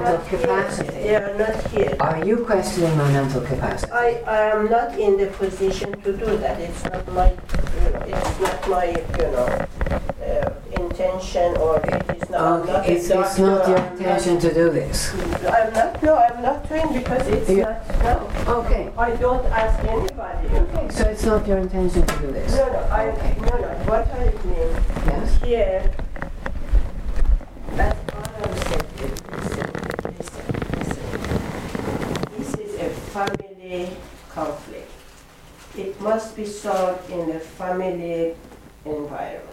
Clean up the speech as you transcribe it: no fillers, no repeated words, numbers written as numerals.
mental not capacity. Here. They are not here. Are you questioning my mental capacity? I am not in the position to do that. It's not my, intention, or it is not. I'm not it's not your intention to do this. I'm not doing, because it's not. No. Okay. I don't ask anybody. Okay. So it's not your intention to do this. No. Okay. No. What I mean. Yes. Here. That's all I'm saying. Listen. This is a family conflict. It must be solved in the family environment.